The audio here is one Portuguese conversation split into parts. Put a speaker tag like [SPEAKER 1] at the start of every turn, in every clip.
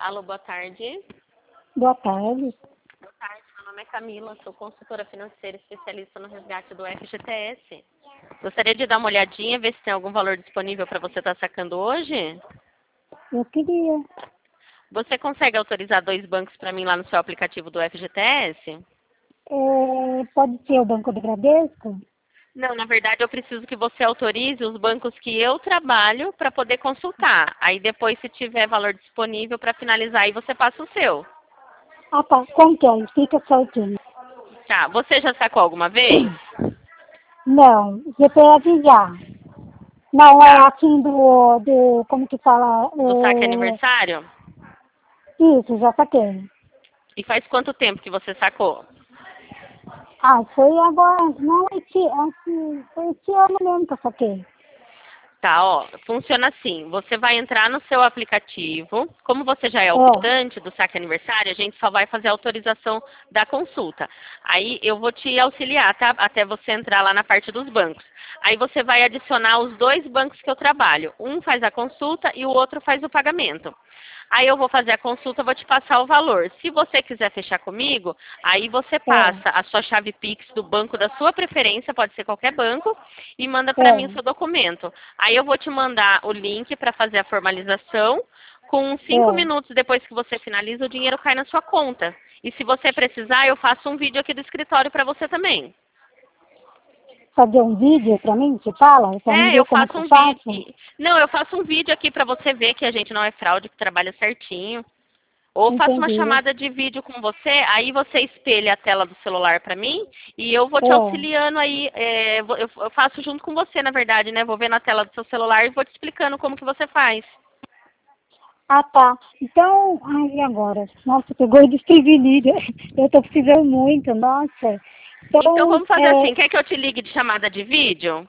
[SPEAKER 1] Alô, boa tarde.
[SPEAKER 2] Boa tarde.
[SPEAKER 1] Boa tarde, meu nome é Camila, sou consultora financeira especialista no resgate do FGTS. Gostaria de dar uma olhadinha, ver se tem algum valor disponível para você estar sacando hoje?
[SPEAKER 2] Eu queria.
[SPEAKER 1] Você consegue autorizar 2 bancos para mim lá no seu aplicativo do FGTS?
[SPEAKER 2] Pode ser o Banco do Bradesco?
[SPEAKER 1] Não, na verdade eu preciso que você autorize os bancos que eu trabalho para poder consultar. Aí depois, se tiver valor disponível para finalizar, aí você passa o seu.
[SPEAKER 2] Ah, tá. Como que é? Fica certinho.
[SPEAKER 1] Tá, você já sacou alguma vez?
[SPEAKER 2] Não, você avisar. Não, é
[SPEAKER 1] Tá.
[SPEAKER 2] assim como que fala?
[SPEAKER 1] Do saque aniversário?
[SPEAKER 2] Isso, já saquei.
[SPEAKER 1] E faz quanto tempo que você sacou?
[SPEAKER 2] Ah, foi agora, não, foi esse ano mesmo que eu saquei.
[SPEAKER 1] Tá, ó, funciona assim. Você vai entrar no seu aplicativo. Como você já é
[SPEAKER 2] É,
[SPEAKER 1] optante do saque aniversário, a gente só vai fazer a autorização da consulta. Aí eu vou te auxiliar, tá? Até você entrar lá na parte dos bancos. Aí você vai adicionar os 2 bancos que eu trabalho. Um faz a consulta e o outro faz o pagamento. Aí eu vou fazer a consulta, vou te passar o valor. Se você quiser fechar comigo, aí você
[SPEAKER 2] é,
[SPEAKER 1] passa a sua chave Pix do banco da sua preferência, pode ser qualquer banco, e manda para mim o
[SPEAKER 2] é,
[SPEAKER 1] seu documento. Aí eu vou te mandar o link para fazer a formalização. Com 5
[SPEAKER 2] é.
[SPEAKER 1] minutos depois que você finaliza, o dinheiro cai na sua conta. E se você precisar, eu faço um vídeo aqui do escritório para você também.
[SPEAKER 2] Fazer um vídeo pra mim, que fala? Pra mim
[SPEAKER 1] É,
[SPEAKER 2] ver
[SPEAKER 1] eu
[SPEAKER 2] como
[SPEAKER 1] faço
[SPEAKER 2] que eu
[SPEAKER 1] um vídeo.
[SPEAKER 2] faço?
[SPEAKER 1] Não, eu faço um vídeo aqui para você ver que a gente não é fraude, que trabalha certinho. Ou faço uma
[SPEAKER 2] Entendi.
[SPEAKER 1] chamada de vídeo com você, aí você espelha a tela do celular para mim e eu vou te
[SPEAKER 2] É.
[SPEAKER 1] auxiliando aí. Eu faço junto com você, na verdade, né? Vou ver na tela do seu celular e vou te explicando como que você faz.
[SPEAKER 2] Ah, tá. Então, ai, e agora? Nossa, pegou desprevenida. Eu tô precisando muito, nossa.
[SPEAKER 1] Então
[SPEAKER 2] Então,
[SPEAKER 1] vamos fazer assim, quer que eu te ligue de chamada de vídeo?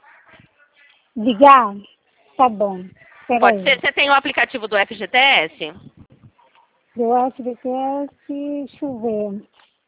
[SPEAKER 2] ligar? Tá bom.
[SPEAKER 1] Pode
[SPEAKER 2] Peraí.
[SPEAKER 1] ser. Você tem o aplicativo do FGTS?
[SPEAKER 2] Eu acho que quer se chover.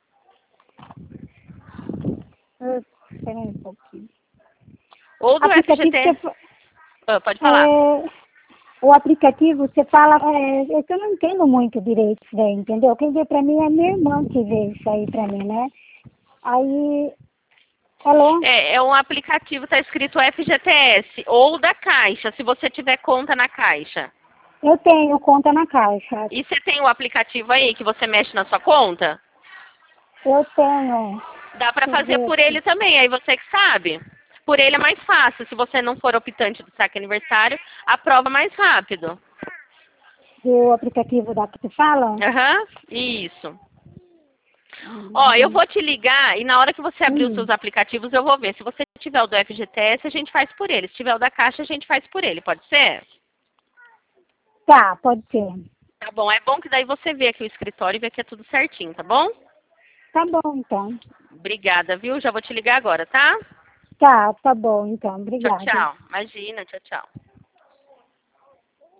[SPEAKER 2] Peraí um pouquinho.
[SPEAKER 1] Ou do
[SPEAKER 2] Aplicativo,
[SPEAKER 1] FGTS? Ah, pode falar.
[SPEAKER 2] é, o aplicativo, você fala, é que eu não entendo muito direito isso daí, entendeu? Quem vê pra mim é minha irmã que vê isso aí pra mim, né? Aí, alô?
[SPEAKER 1] É um aplicativo, está escrito FGTS, ou da Caixa, se você tiver conta na Caixa.
[SPEAKER 2] Eu tenho conta na Caixa.
[SPEAKER 1] E você tem o aplicativo aí que você mexe na sua conta?
[SPEAKER 2] Eu tenho.
[SPEAKER 1] Dá para
[SPEAKER 2] Deixa eu
[SPEAKER 1] fazer
[SPEAKER 2] ver
[SPEAKER 1] por
[SPEAKER 2] aqui.
[SPEAKER 1] ele também, aí você que sabe. Por ele é mais fácil. Se você não for optante do saque aniversário, aprova mais rápido.
[SPEAKER 2] Do aplicativo da que você fala?
[SPEAKER 1] Aham, isso. Ó, eu vou te ligar e na hora que você abrir os seus
[SPEAKER 2] Hum,
[SPEAKER 1] aplicativos, eu vou ver. Se você tiver o do FGTS, a gente faz por ele. Se tiver o da Caixa, a gente faz por ele. Pode ser?
[SPEAKER 2] tá, pode ser.
[SPEAKER 1] Tá bom. É bom que daí você vê aqui o escritório e vê que é tudo certinho, tá bom?
[SPEAKER 2] Tá bom, então.
[SPEAKER 1] Obrigada, viu? Já vou te ligar agora, tá?
[SPEAKER 2] Tá bom, então.
[SPEAKER 1] Tchau,
[SPEAKER 2] Obrigada.
[SPEAKER 1] tchau. Imagina, tchau, tchau.